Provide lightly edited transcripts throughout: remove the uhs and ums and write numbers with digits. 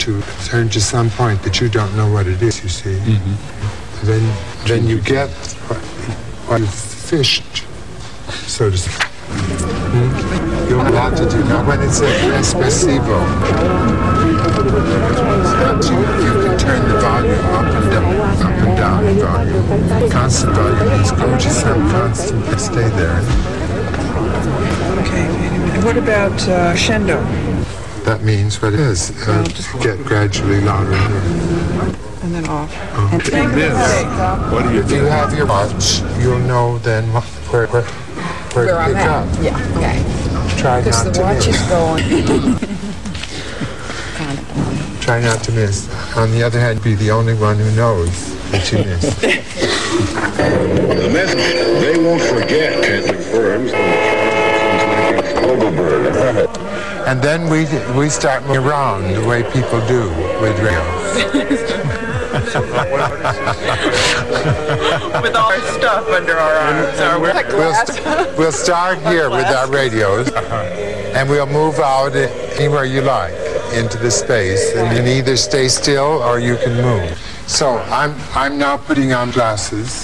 to turn to some point that you don't know what it is, you see. Then you get what you fished, so to speak. You have a lot to do. Now, when it's espressivo, you can turn the volume up and down in volume. Constant volume means go to some constant and stay there. Okay, and what about crescendo? That means what it is. Get gradually louder. And then off. And this, what do you If do? you have your watch, you'll know then where to I'm pick at. up. Yeah, okay. Try Because not the to watch miss. is going. Try not to miss. On the other hand, be the only one who knows that you missed. The message, they won't forget, can confirm. And then we start moving around the way people do with radio. With all our stuff under our arms. We'll start here with our radios, and we'll move out anywhere you like into the space, and you can either stay still or you can move. So I'm now putting on glasses.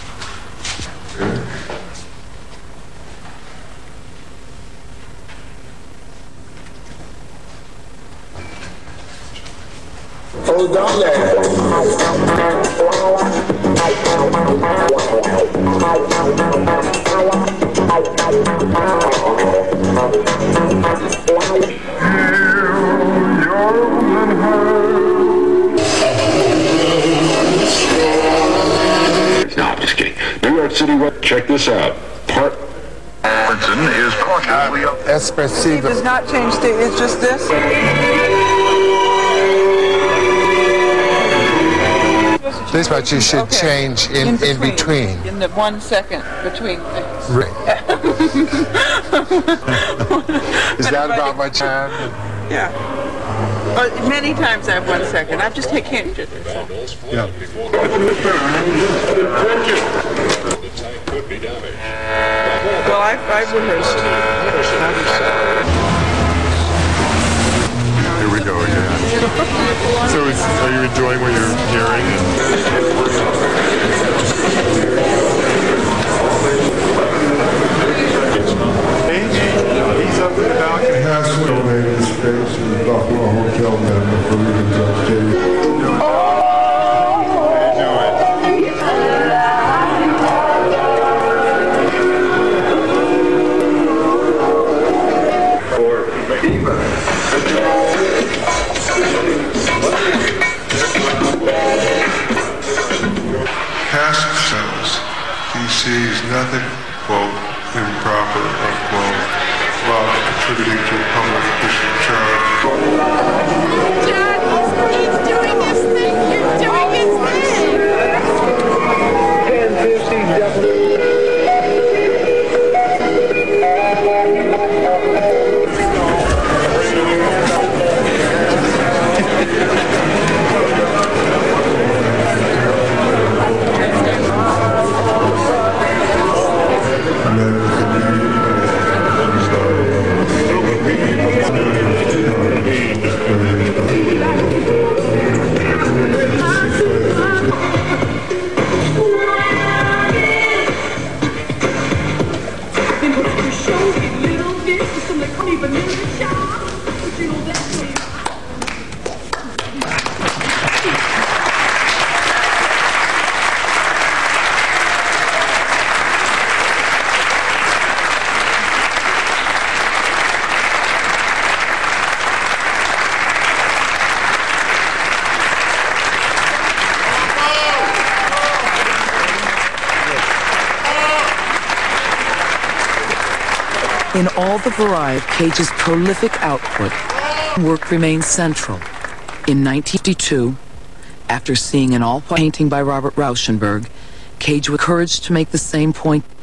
Hold on No, I'm just kidding. New York City, check this out. Parkinson is cautiously Espressivo. Does not change it's just this? This is what you should change in between. In the 1 second between things. Right. Is that about what you have? Yeah. Many times I have 1 second. I just can't do this. Yeah. Well, I've rehearsed. Here we go again. So are you enjoying what you're hearing? He's up in the balcony. Halfway made his face in the Buffalo Hotel member for reading on stage. Haskell says he sees nothing, quote, improper, unquote, about contributing to a public official charge. Dad, he's doing his thing. He's doing his thing. 10:50 In all the variety of Cage's prolific output, work remains central. In 1952, after seeing an all-white painting by Robert Rauschenberg, Cage was encouraged to make the same point